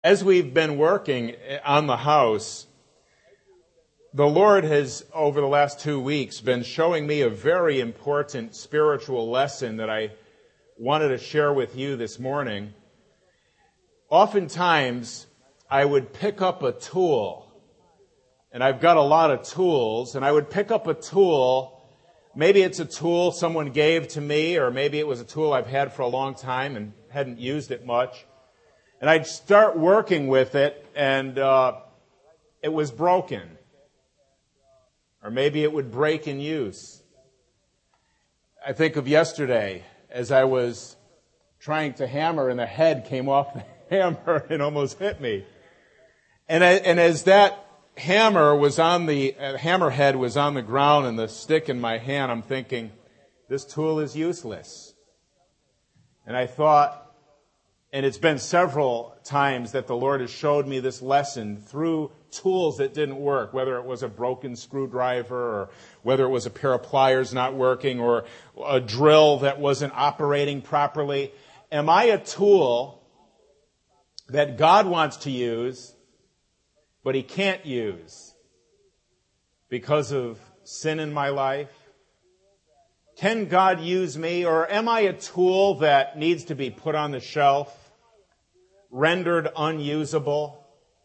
As we've been working on the house, the Lord has, over the last 2 weeks, been showing me a very important spiritual lesson that I wanted to share with you this morning. Oftentimes, I would pick up a tool, and I've got a lot of tools, and I would pick up a tool. Maybe it's a tool someone gave to me, or maybe it was a tool I've had for a long time and hadn't used it much. And I'd start working with it, and it was broken. Or maybe it would break in use. I think of yesterday, as I was trying to hammer, and the head came off the hammer and almost hit me. And as that hammerhead was on the ground and the stick in my hand, I'm thinking, this tool is useless. And I thought, and it's been several times that the Lord has showed me this lesson through tools that didn't work, whether it was a broken screwdriver or whether it was a pair of pliers not working or a drill that wasn't operating properly. Am I a tool that God wants to use, but He can't use because of sin in my life? Can God use me, or am I a tool that needs to be put on the shelf, rendered unusable?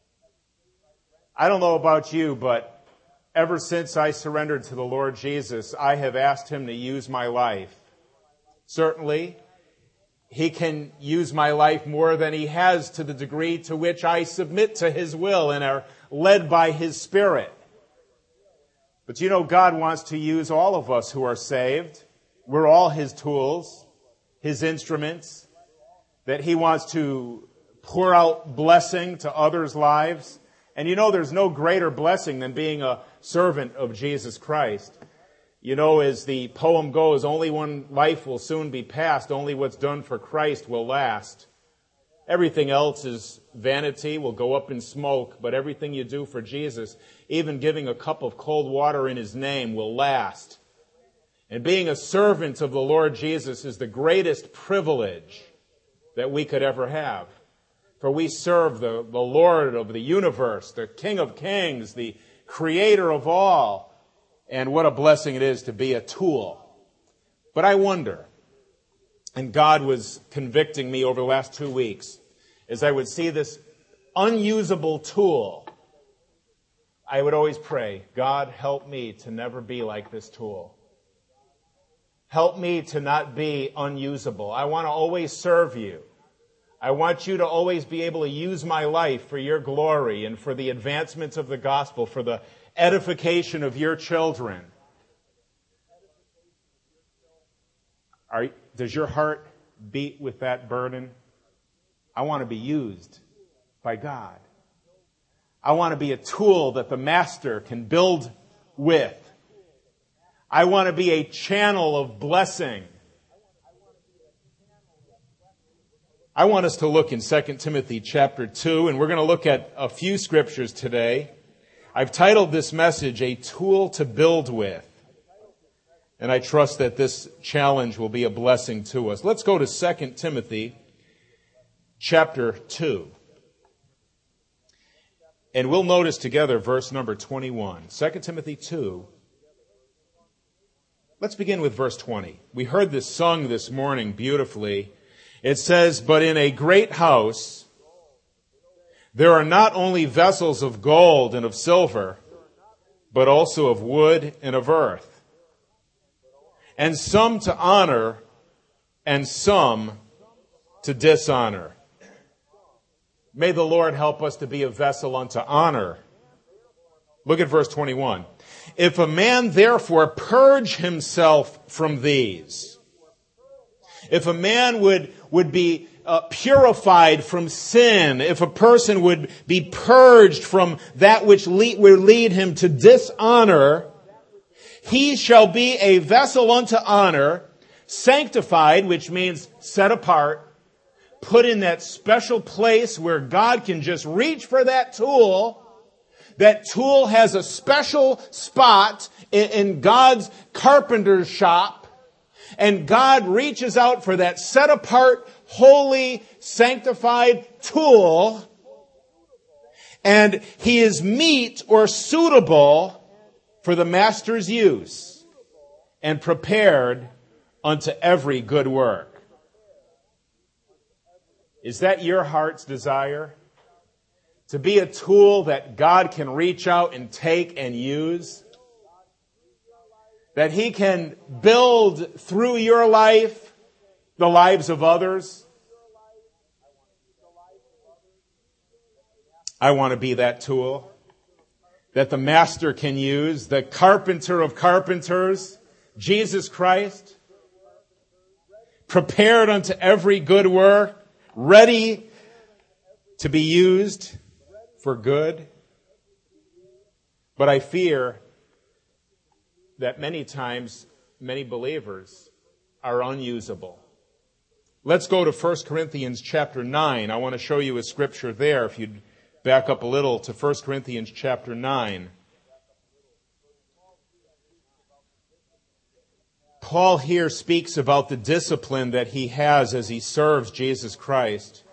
I don't know about you, but ever since I surrendered to the Lord Jesus, I have asked Him to use my life. Certainly, He can use my life more than He has to the degree to which I submit to His will and are led by His Spirit. But you know, God wants to use all of us who are saved. We're all His tools, His instruments, that He wants to pour out blessing to others' lives. And you know, there's no greater blessing than being a servant of Jesus Christ. You know, as the poem goes, only one life will soon be passed, only what's done for Christ will last. Everything else is vanity, will go up in smoke, but everything you do for Jesus, even giving a cup of cold water in His name, will last. And being a servant of the Lord Jesus is the greatest privilege that we could ever have. For we serve the Lord of the universe, the King of kings, the Creator of all. And what a blessing it is to be a tool. But I wonder, and God was convicting me over the last 2 weeks, as I would see this unusable tool, I would always pray, God, help me to never be like this tool. Help me to not be unusable. I want to always serve You. I want You to always be able to use my life for Your glory and for the advancement of the gospel, for the edification of Your children. Does your heart beat with that burden? I want to be used by God. I want to be a tool that the Master can build with. I want to be a channel of blessing. I want us to look in 2 Timothy chapter 2, and we're going to look at a few scriptures today. I've titled this message, A Tool to Build With. And I trust that this challenge will be a blessing to us. Let's go to 2 Timothy chapter 2. And we'll notice together verse number 21. 2 Timothy 2. Let's begin with verse 20. We heard this sung this morning beautifully. It says, but in a great house there are not only vessels of gold and of silver, but also of wood and of earth, and some to honor and some to dishonor. May the Lord help us to be a vessel unto honor. Look at verse 21. If a man therefore purge himself from these, if a man would be purified from sin, if a person would be purged from that which would lead him to dishonor, he shall be a vessel unto honor, sanctified, which means set apart, put in that special place where God can just reach for that tool. That tool has a special spot in God's carpenter's shop. And God reaches out for that set apart, holy, sanctified tool And he is meet or suitable for the master's use and prepared unto every good work. Is that your heart's desire? To be a tool that God can reach out and take and use? That he can build through your life the lives of others? I want to be that tool that the master can use, the carpenter of carpenters, Jesus Christ, prepared unto every good work, ready to be used for good. But I fear that many times, many believers are unusable. Let's go to 1 Corinthians chapter 9. I want to show you a scripture there. If you'd back up a little to 1 Corinthians chapter 9. Paul here speaks about the discipline that he has as he serves Jesus Christ.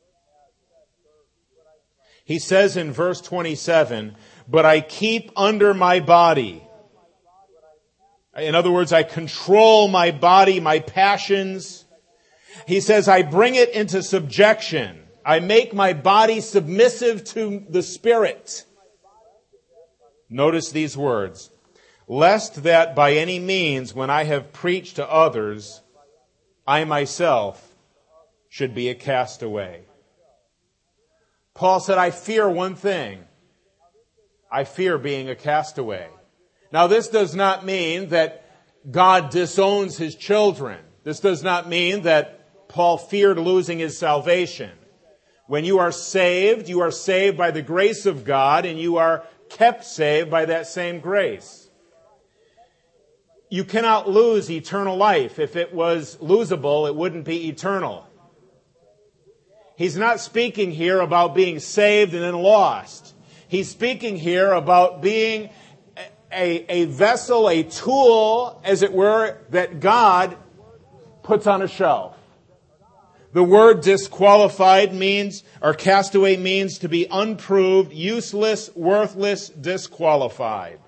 He says in verse 27, "But I keep under my body." In other words, I control my body, my passions. He says, I bring it into subjection. I make my body submissive to the Spirit. Notice these words. "Lest that by any means, when I have preached to others, I myself should be a castaway." Paul said, I fear one thing. I fear being a castaway. Now, this does not mean that God disowns his children. This does not mean that Paul feared losing his salvation. When you are saved by the grace of God, and you are kept saved by that same grace. You cannot lose eternal life. If it was losable, it wouldn't be eternal. He's not speaking here about being saved and then lost. He's speaking here about being a vessel, a tool, as it were, that God puts on a shelf. The word disqualified means, or castaway means, to be unproved, useless, worthless, disqualified.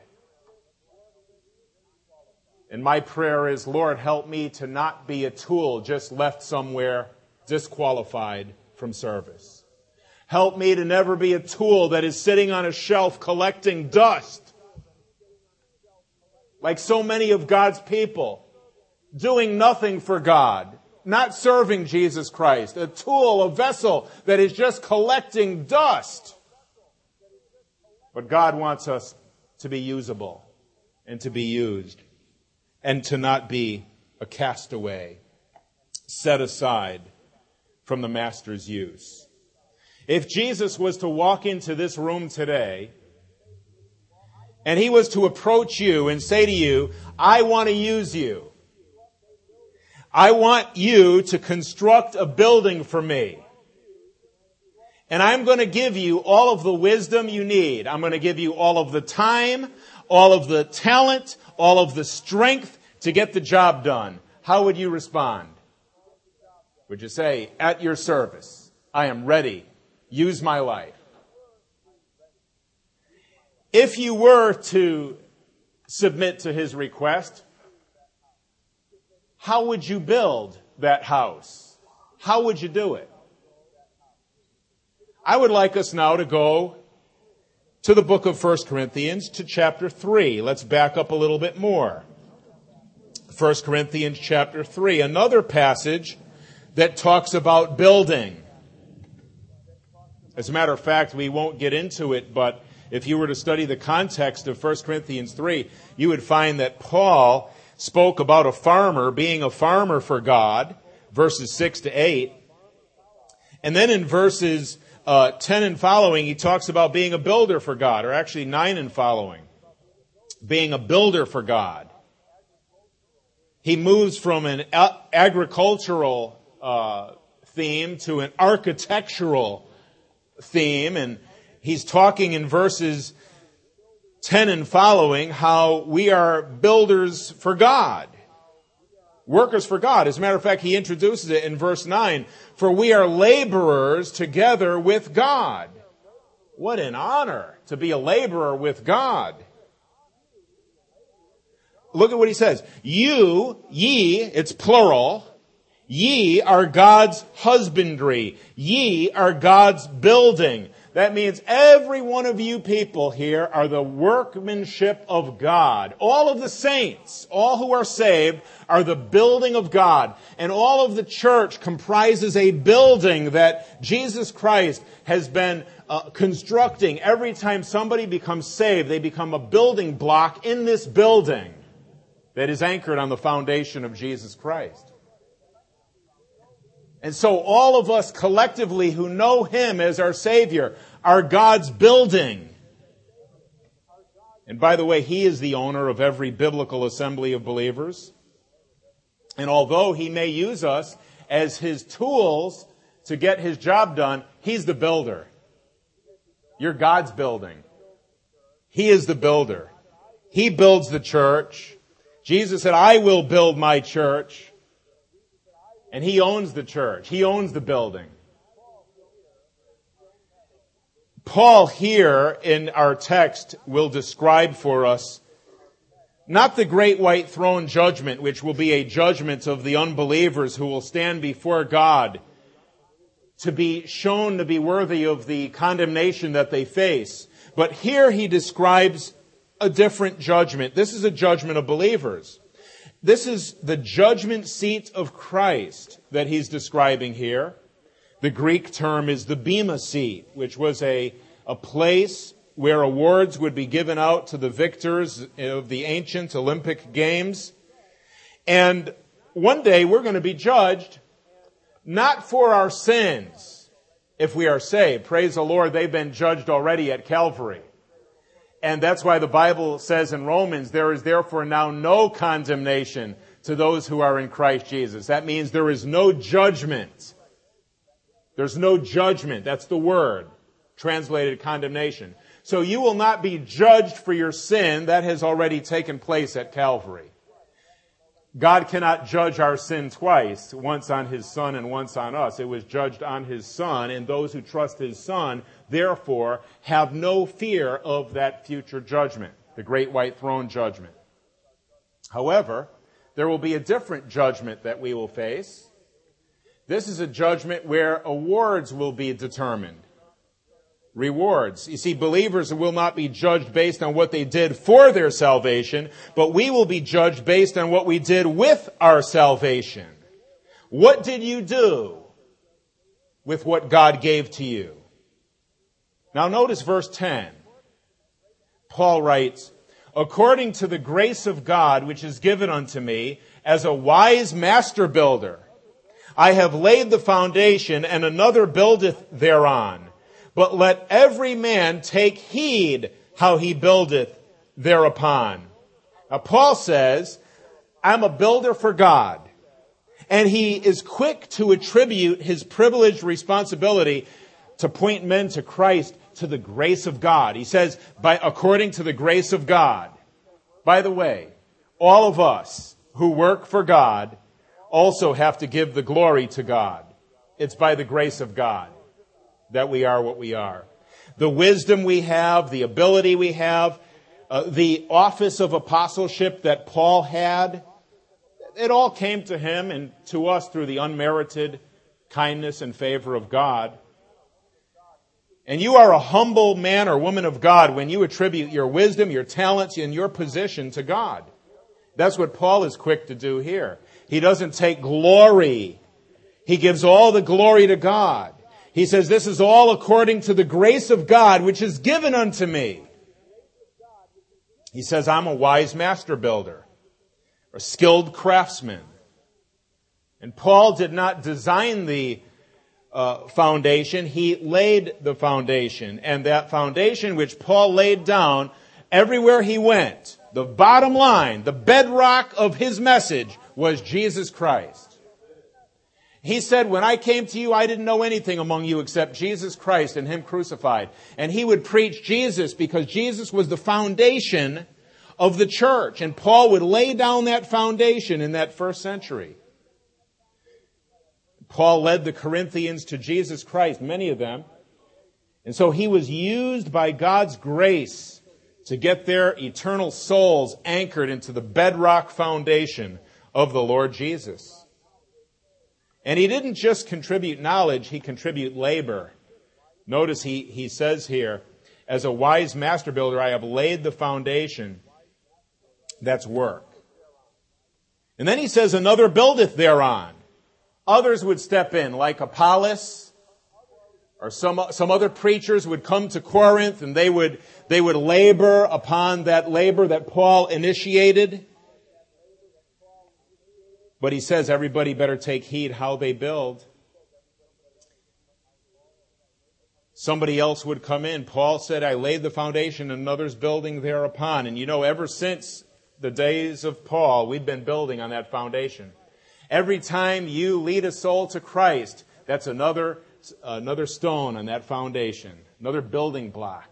And my prayer is, Lord, help me to not be a tool just left somewhere disqualified from service. Help me to never be a tool that is sitting on a shelf collecting dust, like so many of God's people, doing nothing for God, not serving Jesus Christ, a tool, a vessel that is just collecting dust. But God wants us to be usable and to be used and to not be a castaway, set aside from the Master's use. If Jesus was to walk into this room today and he was to approach you and say to you, I want to use you. I want you to construct a building for me. And I'm going to give you all of the wisdom you need. I'm going to give you all of the time, all of the talent, all of the strength to get the job done. How would you respond? Would you say, at your service, I am ready. Use my life. If you were to submit to his request, how would you build that house? How would you do it? I would like us now to go to the book of 1 Corinthians, to chapter 3. Let's back up a little bit more. 1 Corinthians chapter 3, another passage that talks about building. As a matter of fact, we won't get into it, but if you were to study the context of 1 Corinthians 3, you would find that Paul spoke about a farmer being a farmer for God, verses 6 to 8. And then in verses 10 and following, he talks about being a builder for God, or actually 9 and following, being a builder for God. He moves from an agricultural theme to an architectural theme, and he's talking in verses 10 and following how we are builders for God, workers for God. As a matter of fact, he introduces it in verse 9, for we are laborers together with God. What an honor to be a laborer with God. Look at what he says. You, ye, it's plural. Ye are God's husbandry. Ye are God's building. That means every one of you people here are the workmanship of God. All of the saints, all who are saved, are the building of God. And all of the church comprises a building that Jesus Christ has been constructing. Every time somebody becomes saved, they become a building block in this building that is anchored on the foundation of Jesus Christ. And so all of us collectively who know Him as our Savior are God's building. And by the way, He is the owner of every biblical assembly of believers. And although He may use us as His tools to get His job done, He's the builder. You're God's building. He is the builder. He builds the church. Jesus said, I will build my church. And He owns the church. He owns the building. Paul here in our text will describe for us not the great white throne judgment, which will be a judgment of the unbelievers who will stand before God to be shown to be worthy of the condemnation that they face. But here he describes a different judgment. This is a judgment of believers. This is the judgment seat of Christ that he's describing here. The Greek term is the Bema seat, which was a place where awards would be given out to the victors of the ancient Olympic Games. And one day we're going to be judged not for our sins if we are saved. Praise the Lord, they've been judged already at Calvary. And that's why the Bible says in Romans, there is therefore now no condemnation to those who are in Christ Jesus. That means there is no judgment. There's no judgment. That's the word, translated condemnation. So you will not be judged for your sin. That has already taken place at Calvary. God cannot judge our sin twice, once on His Son and once on us. It was judged on His Son, and those who trust His Son, therefore, have no fear of that future judgment, the great white throne judgment. However, there will be a different judgment that we will face. This is a judgment where awards will be determined. Rewards. You see, believers will not be judged based on what they did for their salvation, but we will be judged based on what we did with our salvation. What did you do with what God gave to you? Now notice verse 10. Paul writes, according to the grace of God which is given unto me as a wise master builder, I have laid the foundation, and another buildeth thereon. But let every man take heed how he buildeth thereupon. Now Paul says, I'm a builder for God. And he is quick to attribute his privileged responsibility to point men to Christ, to the grace of God. He says, according to the grace of God. By the way, all of us who work for God also have to give the glory to God. It's by the grace of God that we are what we are. The wisdom we have, the ability we have, the office of apostleship that Paul had, it all came to him and to us through the unmerited kindness and favor of God. And you are a humble man or woman of God when you attribute your wisdom, your talents, and your position to God. That's what Paul is quick to do here. He doesn't take glory. He gives all the glory to God. He says, this is all according to the grace of God, which is given unto me. He says, I'm a wise master builder, a skilled craftsman. And Paul did not design the foundation. He laid the foundation. And that foundation which Paul laid down, everywhere he went, the bottom line, the bedrock of his message was Jesus Christ. He said, when I came to you, I didn't know anything among you except Jesus Christ and Him crucified. And he would preach Jesus because Jesus was the foundation of the church. And Paul would lay down that foundation in that first century. Paul led the Corinthians to Jesus Christ, many of them. And so he was used by God's grace to get their eternal souls anchored into the bedrock foundation of the Lord Jesus. And he didn't just contribute knowledge, he contributed labor. Notice he says here, as a wise master builder, I have laid the foundation. That's work. And then he says, another buildeth thereon. Others would step in, like Apollos, or some other preachers would come to Corinth, and they would labor upon that labor that Paul initiated. But he says everybody better take heed how they build. Somebody else would come in. Paul said, I laid the foundation and another's building thereupon. And ever since the days of Paul, we've been building on that foundation. Every time you lead a soul to Christ, that's another stone on that foundation, another building block.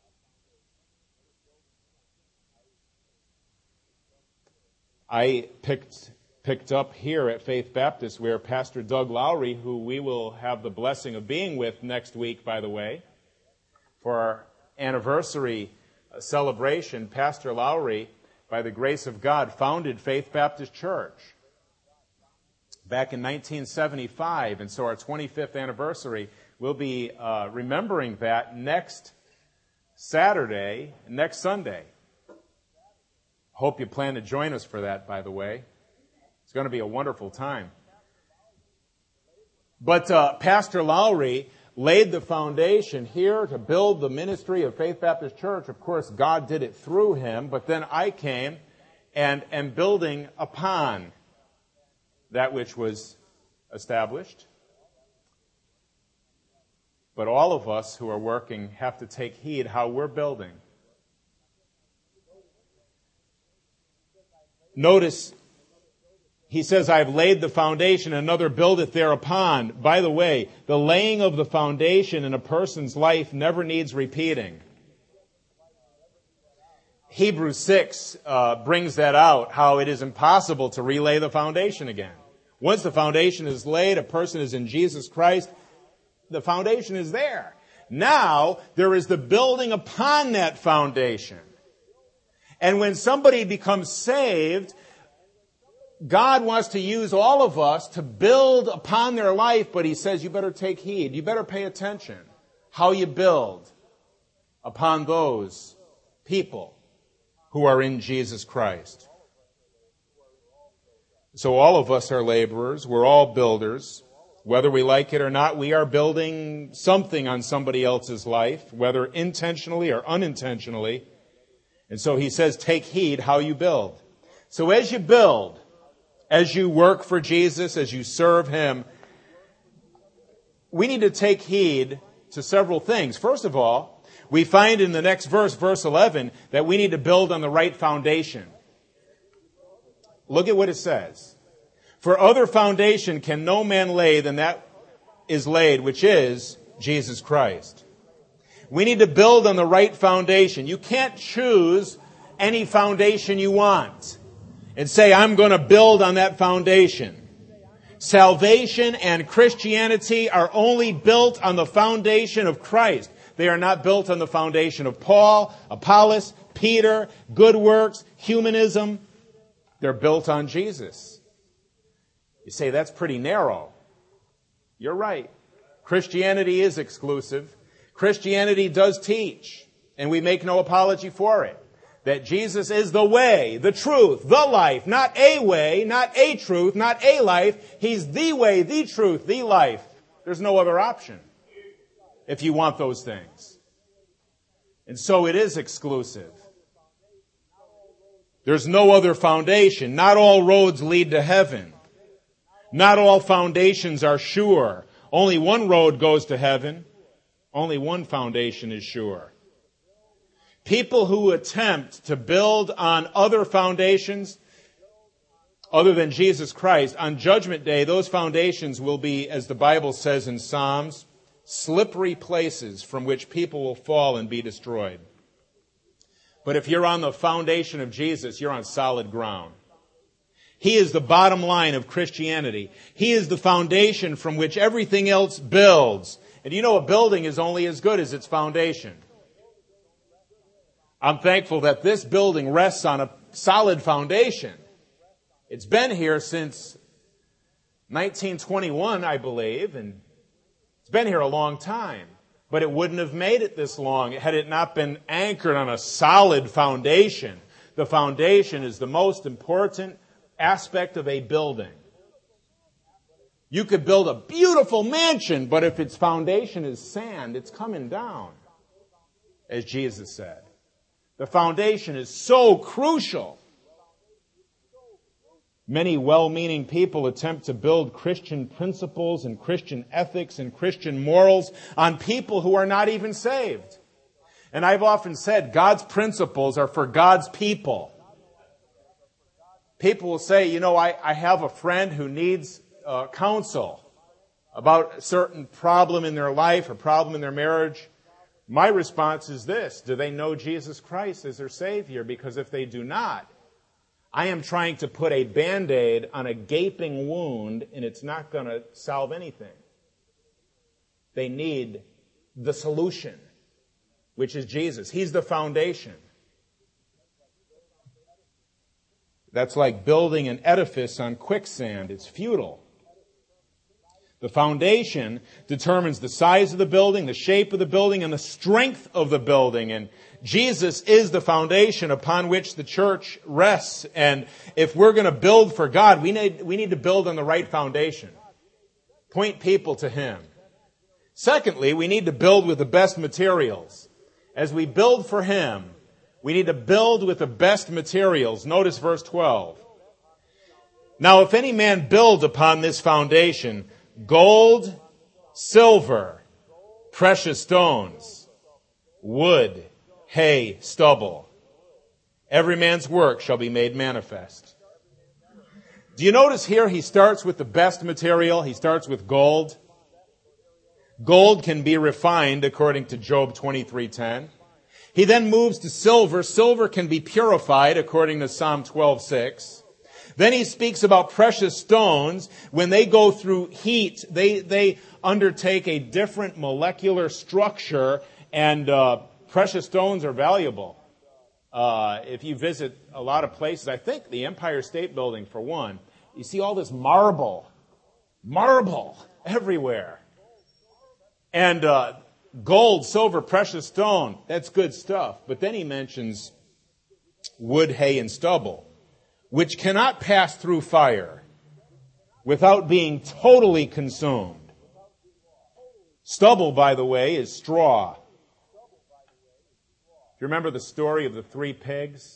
I picked up here at Faith Baptist where Pastor Doug Lowry, who we will have the blessing of being with next week, by the way, for our anniversary celebration, Pastor Lowry, by the grace of God, founded Faith Baptist Church back in 1975. And so our 25th anniversary, we'll be remembering that next Sunday. Hope you plan to join us for that, by the way. It's going to be a wonderful time. But Pastor Lowry laid the foundation here to build the ministry of Faith Baptist Church. Of course, God did it through him, but then I came and am building upon that which was established. But all of us who are working have to take heed how we're building. Notice, he says, I've laid the foundation, another buildeth thereupon. By the way, the laying of the foundation in a person's life never needs repeating. Hebrews 6 brings that out, how it is impossible to relay the foundation again. Once the foundation is laid, a person is in Jesus Christ, the foundation is there. Now, there is the building upon that foundation. And when somebody becomes saved, God wants to use all of us to build upon their life, but he says you better take heed. You better pay attention how you build upon those people who are in Jesus Christ. So all of us are laborers. We're all builders. Whether we like it or not, we are building something on somebody else's life, whether intentionally or unintentionally. And so he says, take heed how you build. So as you build, as you work for Jesus, as you serve him, we need to take heed to several things. First of all, we find in the next verse, verse 11, that we need to build on the right foundation. Look at what it says. For other foundation can no man lay than that is laid, which is Jesus Christ. We need to build on the right foundation. You can't choose any foundation you want and say, I'm going to build on that foundation. Salvation and Christianity are only built on the foundation of Christ. They are not built on the foundation of Paul, Apollos, Peter, good works, humanism. They're built on Jesus. You say, that's pretty narrow. You're right. Christianity is exclusive. Christianity does teach, and we make no apology for it, that Jesus is the way, the truth, the life, not a way, not a truth, not a life. He's the way, the truth, the life. There's no other option if you want those things. And so it is exclusive. There's no other foundation. Not all roads lead to heaven. Not all foundations are sure. Only one road goes to heaven. Only one foundation is sure. People who attempt to build on other foundations other than Jesus Christ, on Judgment Day, those foundations will be, as the Bible says in Psalms, slippery places from which people will fall and be destroyed. But if you're on the foundation of Jesus, you're on solid ground. He is the bottom line of Christianity. He is the foundation from which everything else builds. And you know a building is only as good as its foundation. I'm thankful that this building rests on a solid foundation. It's been here since 1921, I believe, and it's been here a long time. But it wouldn't have made it this long had it not been anchored on a solid foundation. The foundation is the most important aspect of a building. You could build a beautiful mansion, but if its foundation is sand, it's coming down, as Jesus said. The foundation is so crucial. Many well-meaning people attempt to build Christian principles and Christian ethics and Christian morals on people who are not even saved. And I've often said God's principles are for God's people. People will say, I have a friend who needs counsel about a certain problem in their life or problem in their marriage. My response is this: do they know Jesus Christ as their Savior? Because if they do not, I am trying to put a Band-Aid on a gaping wound, and it's not going to solve anything. They need the solution, which is Jesus. He's the foundation. That's like building an edifice on quicksand. It's futile. The foundation determines the size of the building, the shape of the building, and the strength of the building. And Jesus is the foundation upon which the church rests. And if we're going to build for God, we need to build on the right foundation. Point people to Him. Secondly, we need to build with the best materials. As we build for Him, we need to build with the best materials. Notice verse 12. Now, if any man build upon this foundation gold, silver, precious stones, wood, hay, stubble, every man's work shall be made manifest. Do you notice here he starts with the best material? He starts with gold. Gold can be refined according to Job 23:10. He then moves to silver. Silver can be purified according to Psalm 12:6. Then he speaks about precious stones. When they go through heat, they undertake a different molecular structure, and precious stones are valuable. If you visit a lot of places, I think the Empire State Building, for one, you see all this marble everywhere. And gold, silver, precious stone, that's good stuff. But then he mentions wood, hay, and stubble, which cannot pass through fire without being totally consumed. Stubble, by the way, is straw. Do you remember the story of the 3 pigs?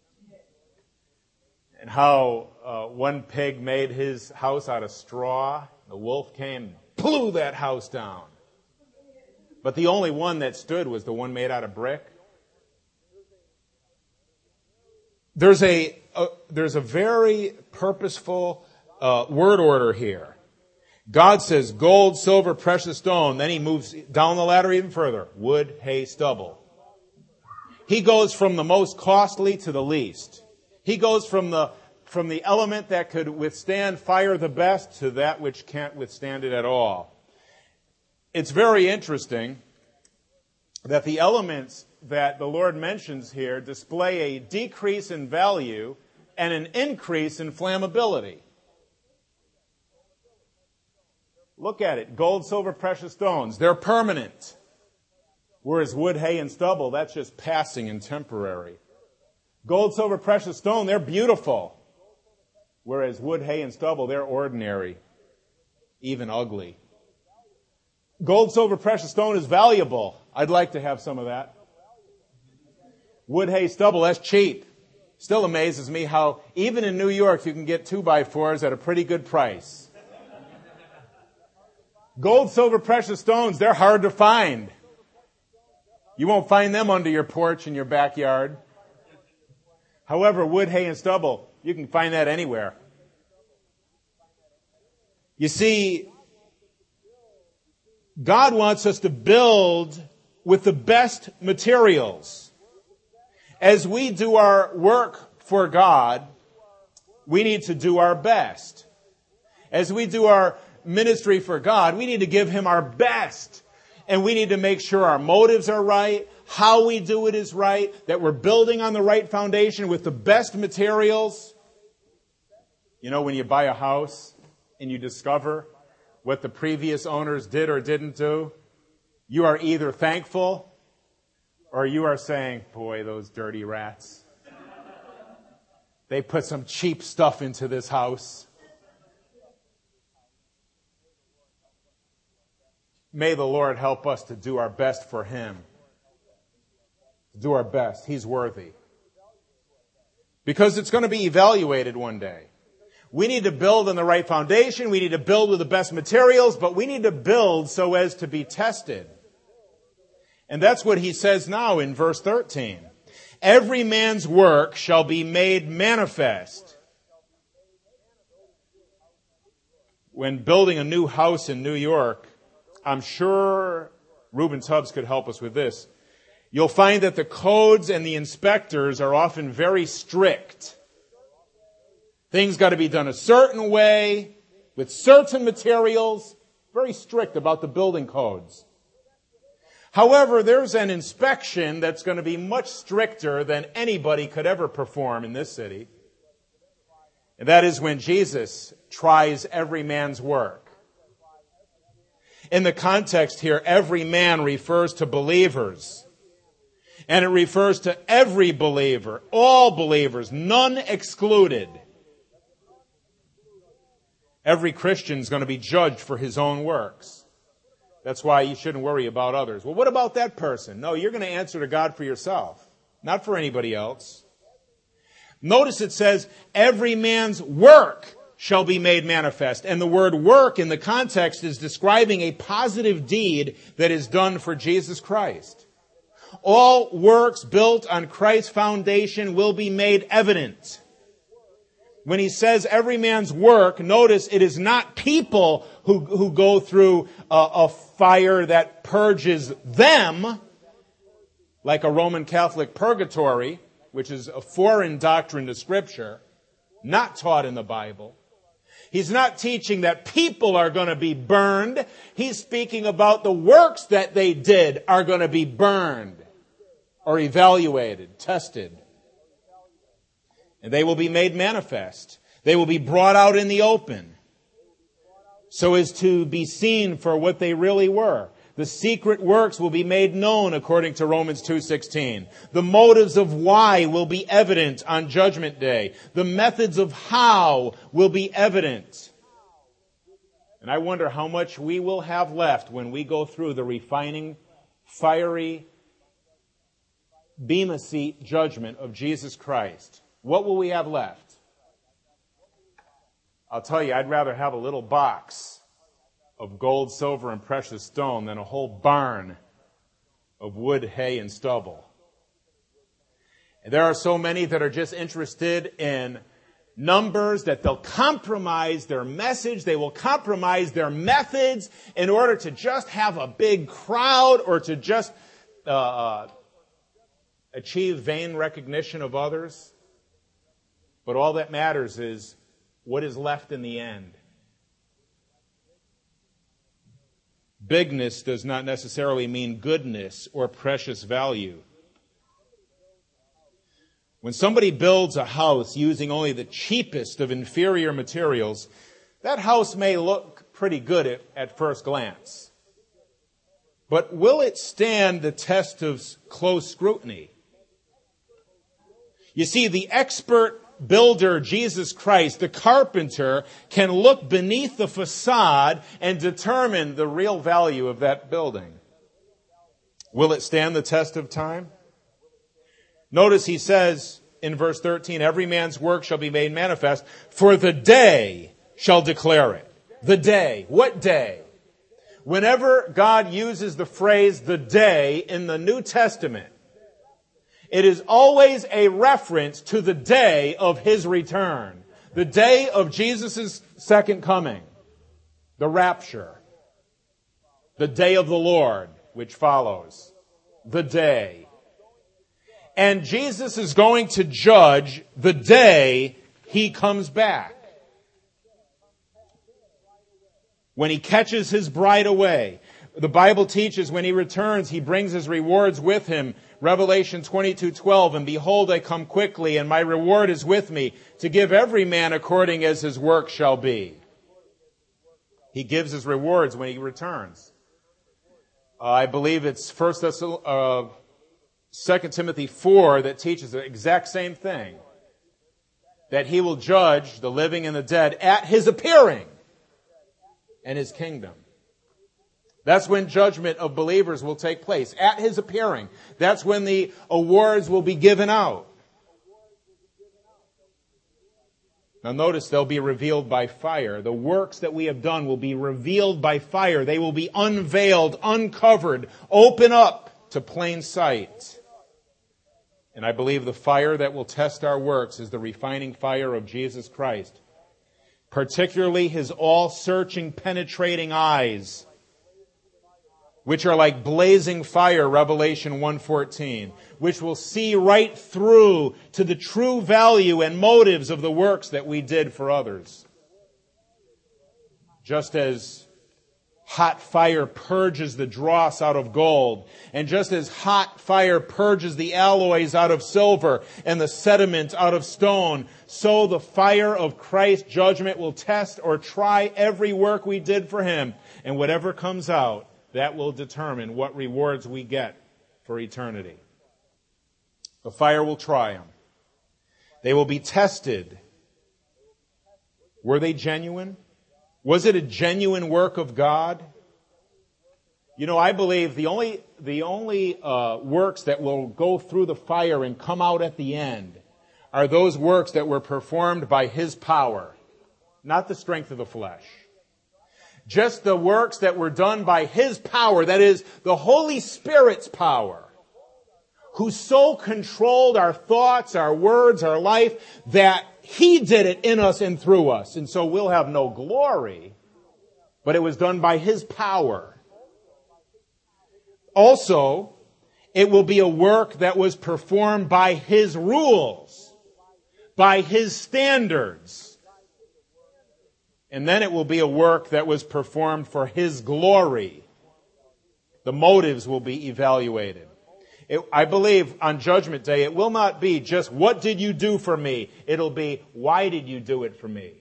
And how one pig made his house out of straw. The wolf came and blew that house down. But the only one that stood was the one made out of brick. There's a very purposeful word order here. God says gold, silver, precious stone. Then he moves down the ladder even further. Wood, hay, stubble. He goes from the most costly to the least. He goes from the element that could withstand fire the best to that which can't withstand it at all. It's very interesting that the elements that the Lord mentions here display a decrease in value and an increase in flammability. Look at it. Gold, silver, precious stones. They're permanent. Whereas wood, hay, and stubble, that's just passing and temporary. Gold, silver, precious stone, they're beautiful. Whereas wood, hay, and stubble, they're ordinary, even ugly. Gold, silver, precious stone is valuable. I'd like to have some of that. Wood, hay, stubble, that's cheap. Still amazes me how even in New York you can get 2x4s at a pretty good price. Gold, silver, precious stones, they're hard to find. You won't find them under your porch in your backyard. However, wood, hay, and stubble, you can find that anywhere. You see, God wants us to build with the best materials. As we do our work for God, we need to do our best. As we do our ministry for God, we need to give Him our best. And we need to make sure our motives are right, how we do it is right, that we're building on the right foundation with the best materials. You know, when you buy a house and you discover what the previous owners did or didn't do, you are either thankful or you are saying, boy, those dirty rats. They put some cheap stuff into this house. May the Lord help us to do our best for Him. Do our best. He's worthy. Because it's going to be evaluated one day. We need to build on the right foundation. We need to build with the best materials, but we need to build so as to be tested. And that's what he says now in verse 13. Every man's work shall be made manifest. When building a new house in New York, I'm sure Reuben Tubbs could help us with this. You'll find that the codes and the inspectors are often very strict. Things got to be done a certain way, with certain materials, very strict about the building codes. However, there's an inspection that's going to be much stricter than anybody could ever perform in this city. And that is when Jesus tries every man's work. In the context here, every man refers to believers. And it refers to every believer, all believers, none excluded. Every Christian is going to be judged for his own works. That's why you shouldn't worry about others. Well, what about that person? No, you're going to answer to God for yourself, not for anybody else. Notice it says, every man's work shall be made manifest. And the word work in the context is describing a positive deed that is done for Jesus Christ. All works built on Christ's foundation will be made evident. When he says every man's work, notice it is not people who go through a fire that purges them, like a Roman Catholic purgatory, which is a foreign doctrine to Scripture, not taught in the Bible. He's not teaching that people are going to be burned. He's speaking about the works that they did are going to be burned or evaluated, tested. And they will be made manifest. They will be brought out in the open so as to be seen for what they really were. The secret works will be made known according to Romans 2:16. The motives of why will be evident on Judgment Day. The methods of how will be evident. And I wonder how much we will have left when we go through the refining, fiery, bema seat judgment of Jesus Christ. What will we have left? I'll tell you, I'd rather have a little box of gold, silver, and precious stone than a whole barn of wood, hay, and stubble. And there are so many that are just interested in numbers that they'll compromise their message, they will compromise their methods in order to just have a big crowd or to just achieve vain recognition of others. But all that matters is what is left in the end. Bigness does not necessarily mean goodness or precious value. When somebody builds a house using only the cheapest of inferior materials, that house may look pretty good at first glance. But will it stand the test of close scrutiny? You see, the expert builder, Jesus Christ, the carpenter, can look beneath the facade and determine the real value of that building. Will it stand the test of time? Notice he says in verse 13, every man's work shall be made manifest, for the day shall declare it. The day. What day? Whenever God uses the phrase the day in the New Testament, it is always a reference to the day of His return. The day of Jesus' second coming. The rapture. The day of the Lord, which follows. The day. And Jesus is going to judge the day He comes back. When He catches His bride away. The Bible teaches when he returns, he brings his rewards with him. Revelation 22:12, and behold, I come quickly, and my reward is with me, to give every man according as his work shall be. He gives his rewards when he returns. I believe it's 2 Timothy 4 that teaches the exact same thing. That he will judge the living and the dead at his appearing and his kingdom. That's when judgment of believers will take place, at his appearing. That's when the awards will be given out. Now notice they'll be revealed by fire. The works that we have done will be revealed by fire. They will be unveiled, uncovered, open up to plain sight. And I believe the fire that will test our works is the refining fire of Jesus Christ. Particularly his all-searching, penetrating eyes, which are like blazing fire, Revelation 1:14, which will see right through to the true value and motives of the works that we did for others. Just as hot fire purges the dross out of gold, and just as hot fire purges the alloys out of silver and the sediment out of stone, so the fire of Christ's judgment will test or try every work we did for him, and whatever comes out, that will determine what rewards we get for eternity. The fire will try them. They will be tested. Were they genuine? Was it a genuine work of God? You know, I believe the only works that will go through the fire and come out at the end are those works that were performed by his power, not the strength of the flesh. Just the works that were done by his power, that is, the Holy Spirit's power, who so controlled our thoughts, our words, our life, that he did it in us and through us. And so we'll have no glory, but it was done by his power. Also, it will be a work that was performed by his rules, by his standards. And then it will be a work that was performed for his glory. The motives will be evaluated. I believe on Judgment Day, it will not be just, what did you do for me? It'll be, why did you do it for me?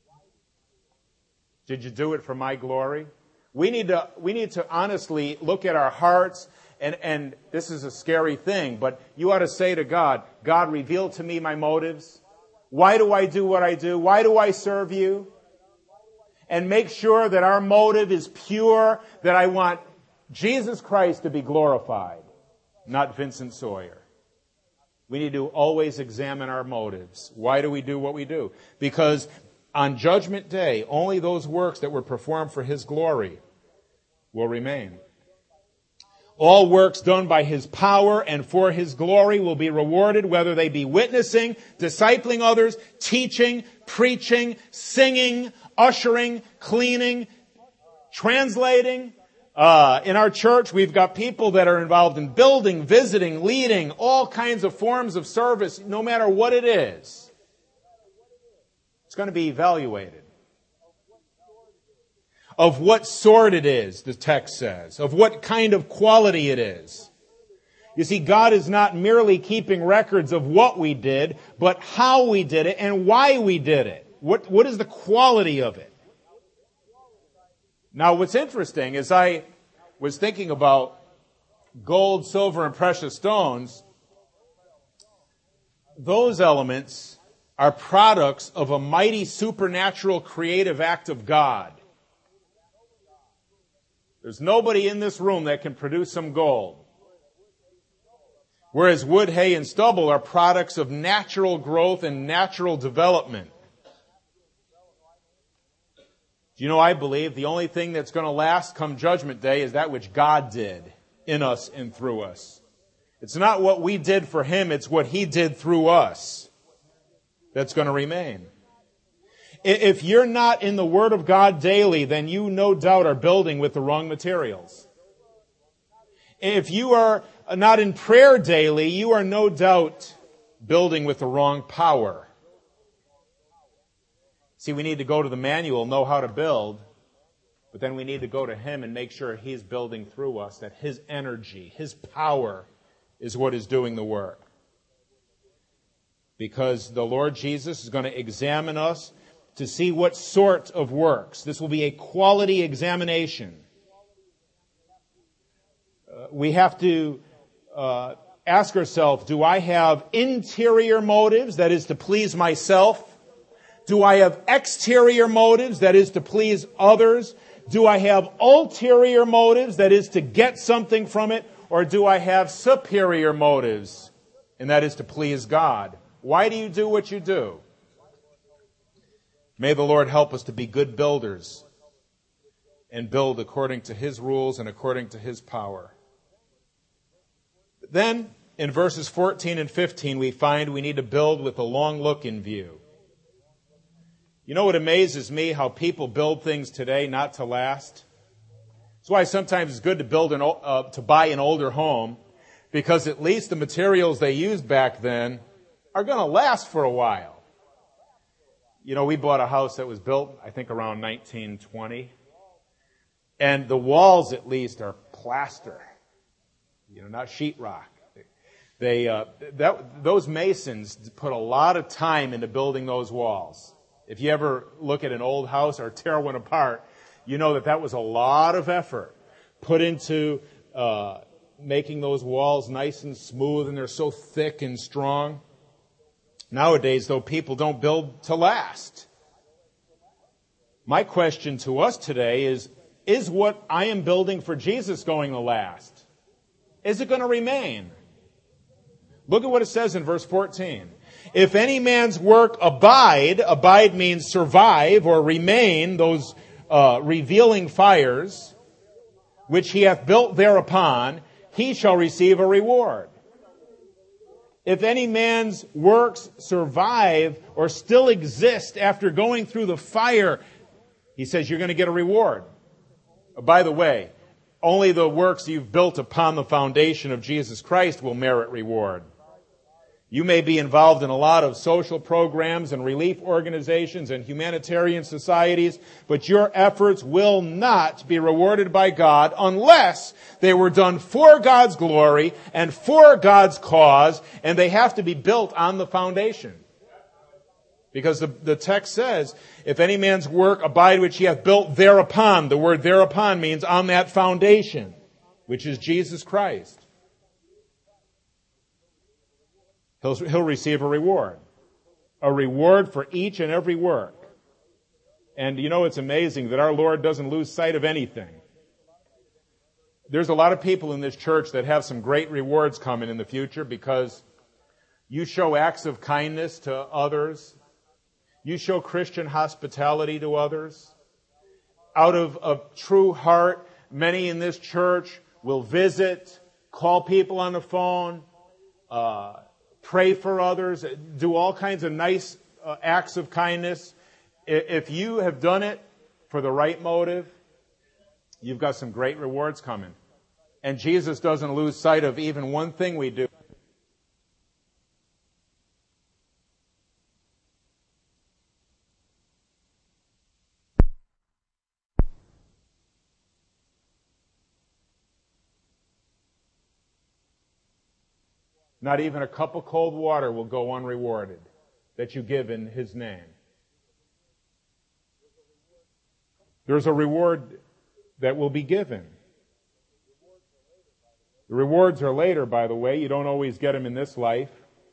Did you do it for my glory? We need to honestly look at our hearts, and this is a scary thing, but you ought to say to God, God, reveal to me my motives. Why do I do what I do? Why do I serve you? And make sure that our motive is pure, that I want Jesus Christ to be glorified, not Vincent Sawyer. We need to always examine our motives. Why do we do what we do? Because on Judgment Day, only those works that were performed for his glory will remain. All works done by his power and for his glory will be rewarded, whether they be witnessing, discipling others, teaching, preaching, singing, ushering, cleaning, translating. In our church, we've got people that are involved in building, visiting, leading, all kinds of forms of service, no matter what it is. It's going to be evaluated. Of what sort it is, the text says. Of what kind of quality it is. You see, God is not merely keeping records of what we did, but how we did it and why we did it. What is the quality of it? Now, what's interesting is I was thinking about gold, silver, and precious stones. Those elements are products of a mighty supernatural creative act of God. There's nobody in this room that can produce some gold. Whereas wood, hay, and stubble are products of natural growth and natural development. Do you know, I believe the only thing that's going to last come Judgment Day is that which God did in us and through us. It's not what we did for him, it's what he did through us that's going to remain. If you're not in the Word of God daily, then you no doubt are building with the wrong materials. If you are not in prayer daily, you are no doubt building with the wrong power. See, we need to go to the manual, know how to buid, But then we need to go to Him and make sure He's building through us, that His energy, His power is what is doing the work. Because the Lord Jesus is going to examine us to see what sort of works. This will be a quality examination. We have to ask ourselves, do I have interior motives, that is to please myself? Do I have exterior motives, that is to please others? Do I have ulterior motives, that is to get something from it? Or do I have superior motives, and that is to please God? Why do you do what you do? May the Lord help us to be good builders and build according to His rules and according to His power. Then, in verses 14 and 15, we find we need to build with a long look in view. You know what amazes me? How people build things today not to last. That's why sometimes it's good to buy an older home, because at least the materials they used back then are going to last for a while. You know, we bought a house that was built, I think, around 1920. And the walls, at least, are plaster. You know, not sheetrock. Those masons put a lot of time into building those walls. If you ever look at an old house or tear one apart, you know that was a lot of effort put into making those walls nice and smooth, and they're so thick and strong. Nowadays, though, people don't build to last. My question to us today is what I am building for Jesus going to last? Is it going to remain? Look at what it says in verse 14. If any man's work abide means survive or remain, those revealing fires, which he hath built thereupon, he shall receive a reward. If any man's works survive or still exist after going through the fire, he says you're going to get a reward. By the way, only the works you've built upon the foundation of Jesus Christ will merit reward. You may be involved in a lot of social programs and relief organizations and humanitarian societies, but your efforts will not be rewarded by God unless they were done for God's glory and for God's cause, and they have to be built on the foundation. Because the text says, if any man's work abide which he hath built thereupon, the word thereupon means on that foundation, which is Jesus Christ. He'll receive a reward for each and every work. And you know, it's amazing that our Lord doesn't lose sight of anything. There's a lot of people in this church that have some great rewards coming in the future because you show acts of kindness to others. You show Christian hospitality to others. Out of a true heart, many in this church will visit, call people on the phone, pray for others, do all kinds of nice acts of kindness. If you have done it for the right motive, you've got some great rewards coming. And Jesus doesn't lose sight of even one thing we do. Not even a cup of cold water will go unrewarded that you give in His name. There's a reward that will be given. The rewards are later, by the way. You don't always get them in this life.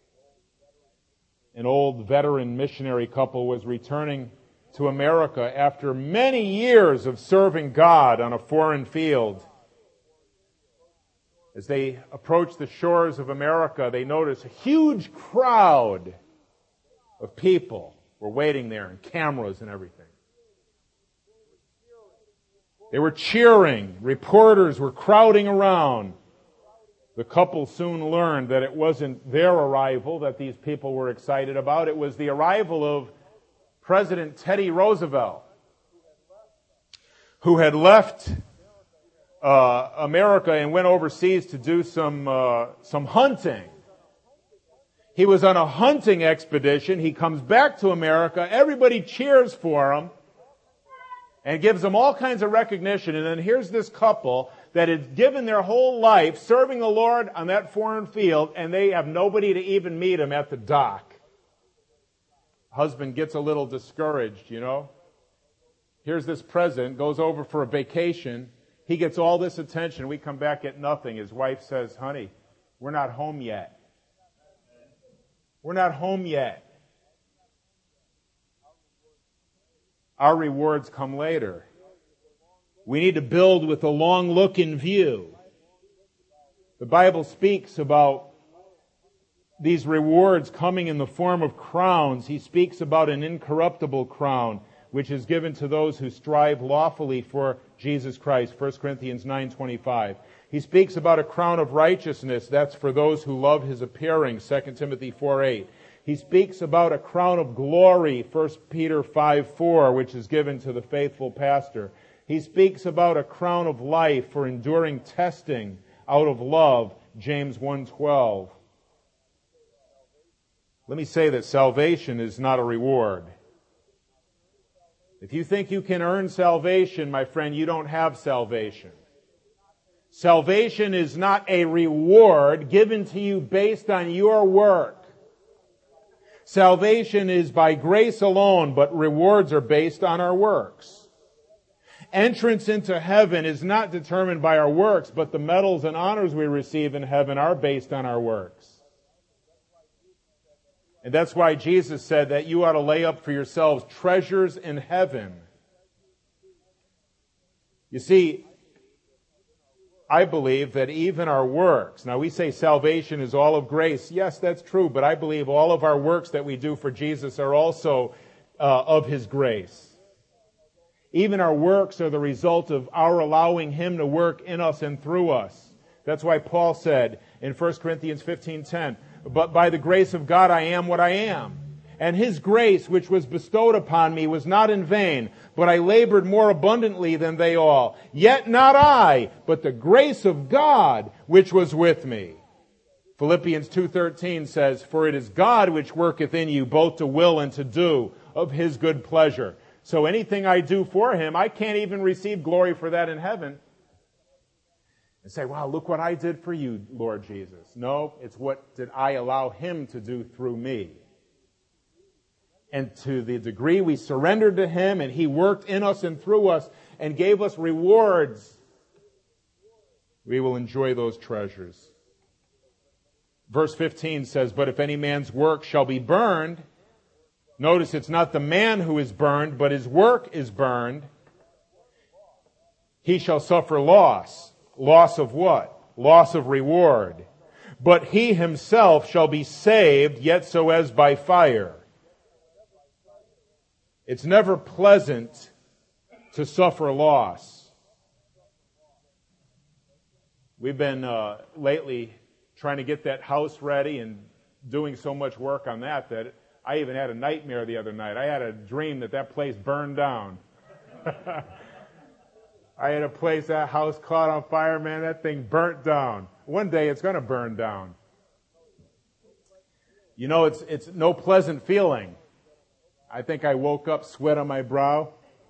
An old veteran missionary couple was returning to America after many years of serving God on a foreign field. As they approached the shores of America, they noticed a huge crowd of people were waiting there, and cameras and everything. They were cheering. Reporters were crowding around. The couple soon learned that it wasn't their arrival that these people were excited about. It was the arrival of President Teddy Roosevelt, who had left America and went overseas to do some hunting. He was on a hunting expedition. He comes back to America. Everybody cheers for him. and gives them all kinds of recognition. And then here's this couple that has given their whole life serving the Lord on that foreign field, and they have nobody to even meet them at the dock. Husband gets a little discouraged, you know. Here's this president, goes over for a vacation. He gets all this attention. We come back at nothing. His wife says, honey, we're not home yet. We're not home yet. Our rewards come later. We need to build with a long look in view. The Bible speaks about these rewards coming in the form of crowns. He speaks about an incorruptible crown, which is given to those who strive lawfully for Jesus Christ, 1 Corinthians 9:25. He speaks about a crown of righteousness, that's for those who love His appearing, 2 Timothy 4:8. He speaks about a crown of glory, 1 Peter 5:4, which is given to the faithful pastor. He speaks about a crown of life for enduring testing out of love, James 1:12. Let me say that salvation is not a reward. If you think you can earn salvation, my friend, you don't have salvation. Salvation is not a reward given to you based on your work. Salvation is by grace alone, but rewards are based on our works. Entrance into heaven is not determined by our works, but the medals and honors we receive in heaven are based on our works. And that's why Jesus said that you ought to lay up for yourselves treasures in heaven. You see, I believe that even our works, now we say salvation is all of grace. Yes, that's true, but I believe all of our works that we do for Jesus are also of His grace. Even our works are the result of our allowing Him to work in us and through us. That's why Paul said in 1 Corinthians 15:10, but by the grace of God I am what I am. And His grace which was bestowed upon me was not in vain, but I labored more abundantly than they all. Yet not I, but the grace of God which was with me. Philippians 2:13 says, for it is God which worketh in you both to will and to do of His good pleasure. So anything I do for Him, I can't even receive glory for that in heaven. And say, wow, look what I did for you, Lord Jesus. No, it's what did I allow Him to do through me. And to the degree we surrendered to Him and He worked in us and through us and gave us rewards, we will enjoy those treasures. Verse 15 says, but if any man's work shall be burned, notice it's not the man who is burned, but his work is burned, he shall suffer loss. Loss of what? Loss of reward. But he himself shall be saved, yet so as by fire. It's never pleasant to suffer loss. We've been lately trying to get that house ready and doing so much work on that I even had a nightmare the other night. I had a dream that place burned down. I had a place, that house caught on fire, man, that thing burnt down. One day it's going to burn down. You know, it's no pleasant feeling. I think I woke up, sweat on my brow.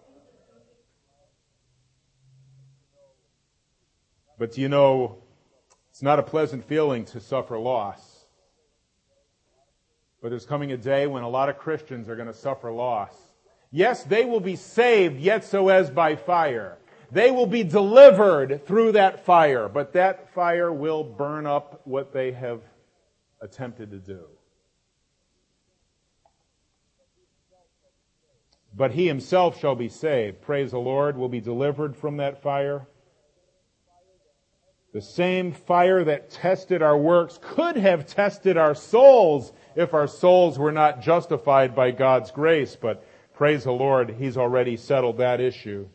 But you know, it's not a pleasant feeling to suffer loss. But there's coming a day when a lot of Christians are going to suffer loss. Yes, they will be saved, yet so as by fire. They will be delivered through that fire, but that fire will burn up what they have attempted to do. But he himself shall be saved. Praise the Lord, will be delivered from that fire. The same fire that tested our works could have tested our souls if our souls were not justified by God's grace. But praise the Lord, He's already settled that issue.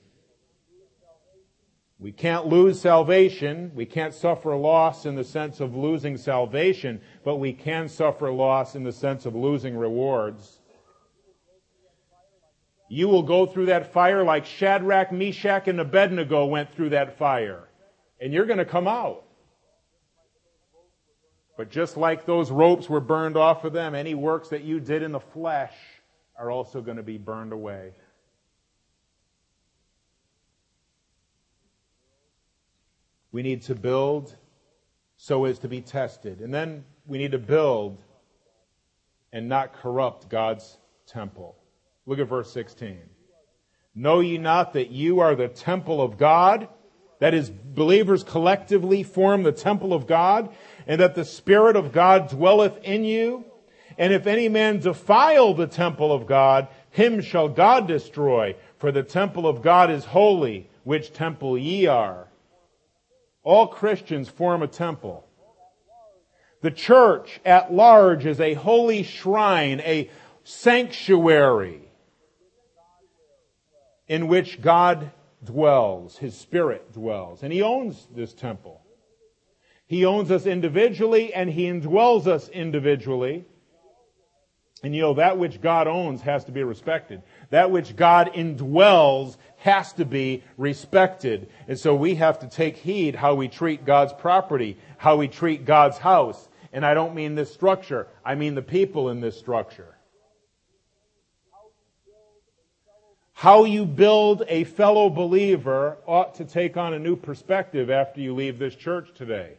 We can't lose salvation. We can't suffer loss in the sense of losing salvation, but we can suffer loss in the sense of losing rewards. You will go through that fire like Shadrach, Meshach, and Abednego went through that fire. And you're going to come out. But just like those ropes were burned off of them, any works that you did in the flesh are also going to be burned away. We need to build so as to be tested. And then we need to build and not corrupt God's temple. Look at verse 16. Know ye not that you are the temple of God? That is, believers collectively form the temple of God, and that the Spirit of God dwelleth in you? And if any man defile the temple of God, him shall God destroy. For the temple of God is holy, which temple ye are. All Christians form a temple. The church at large is a holy shrine, a sanctuary in which God dwells, His Spirit dwells. And He owns this temple. He owns us individually and He indwells us individually. And you know, that which God owns has to be respected. That which God indwells has to be respected. And so we have to take heed how we treat God's property, how we treat God's house. And I don't mean this structure. I mean the people in this structure. How you build a fellow believer ought to take on a new perspective after you leave this church today.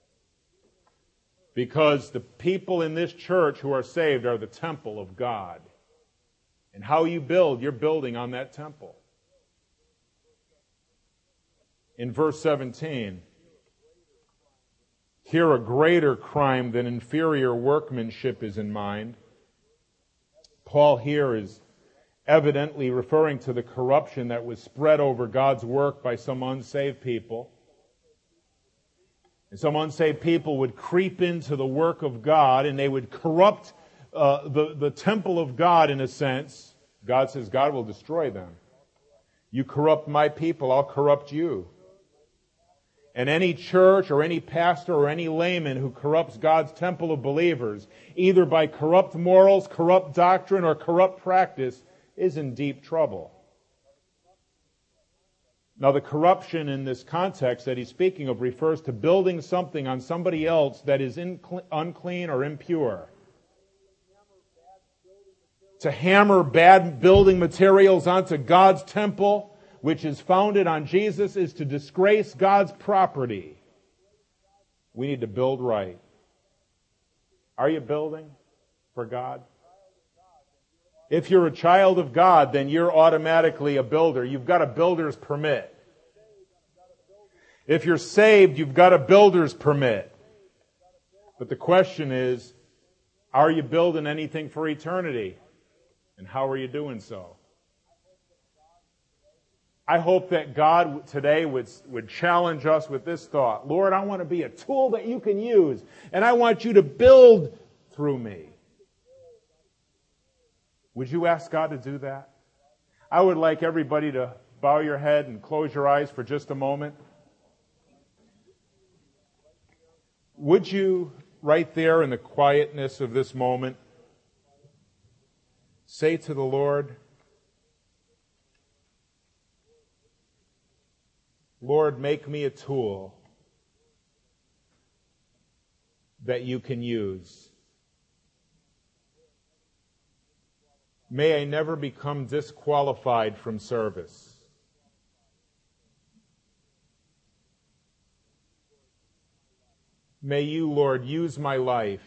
Because the people in this church who are saved are the temple of God. And how you build, you're building on that temple. In verse 17, here a greater crime than inferior workmanship is in mind. Paul here is evidently referring to the corruption that was spread over God's work by some unsaved people. And some unsaved people would creep into the work of God and they would corrupt the temple of God in a sense. God says God will destroy them. You corrupt my people, I'll corrupt you. And any church or any pastor or any layman who corrupts God's temple of believers, either by corrupt morals, corrupt doctrine, or corrupt practice, is in deep trouble. Now, the corruption in this context that he's speaking of refers to building something on somebody else that is unclean or impure. To hammer bad building materials onto God's temple, which is founded on Jesus, is to disgrace God's property. We need to build right. Are you building for God? If you're a child of God, then you're automatically a builder. You've got a builder's permit. If you're saved, you've got a builder's permit. But the question is, are you building anything for eternity? And how are you doing so? I hope that God today would challenge us with this thought. Lord, I want to be a tool that you can use, and I want you to build through me. Would you ask God to do that? I would like everybody to bow your head and close your eyes for just a moment. Would you, right there in the quietness of this moment, say to the Lord, Lord, make me a tool that you can use. May I never become disqualified from service. May you, Lord, use my life.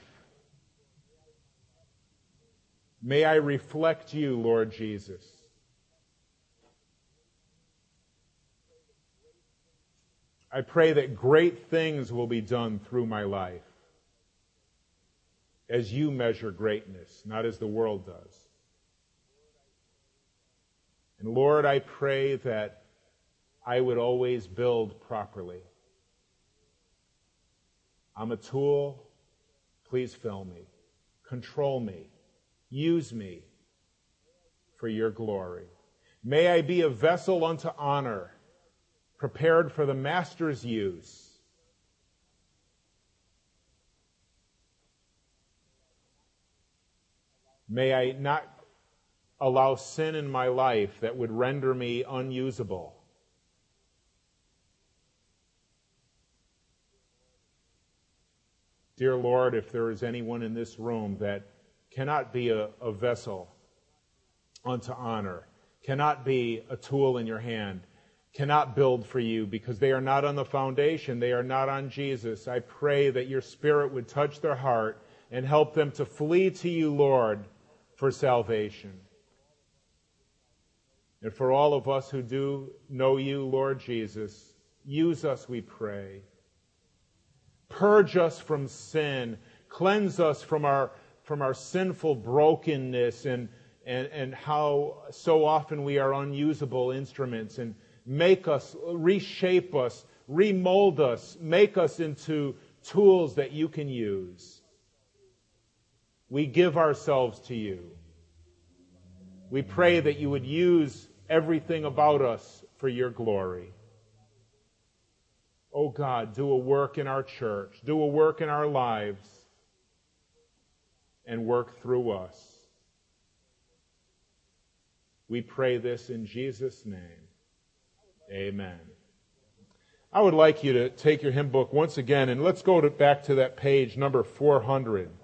May I reflect you, Lord Jesus. I pray that great things will be done through my life as you measure greatness, not as the world does. And Lord, I pray that I would always build properly. I'm a tool. Please fill me. Control me. Use me for your glory. May I be a vessel unto honor, prepared for the Master's use. May I not allow sin in my life that would render me unusable. Dear Lord, if there is anyone in this room that cannot be a vessel unto honor, cannot be a tool in your hand, cannot build for you because they are not on the foundation. They are not on Jesus. I pray that your Spirit would touch their heart and help them to flee to you, Lord, for salvation. And for all of us who do know you, Lord Jesus, use us, we pray. Purge us from sin. Cleanse us from our sinful brokenness and how so often we are unusable instruments, and make us, reshape us, remold us, make us into tools that you can use. We give ourselves to you. We pray that you would use everything about us for your glory. Oh God, do a work in our church, do a work in our lives, and work through us. We pray this in Jesus' name. Amen. I would like you to take your hymn book once again, and let's go back to that page, number 400.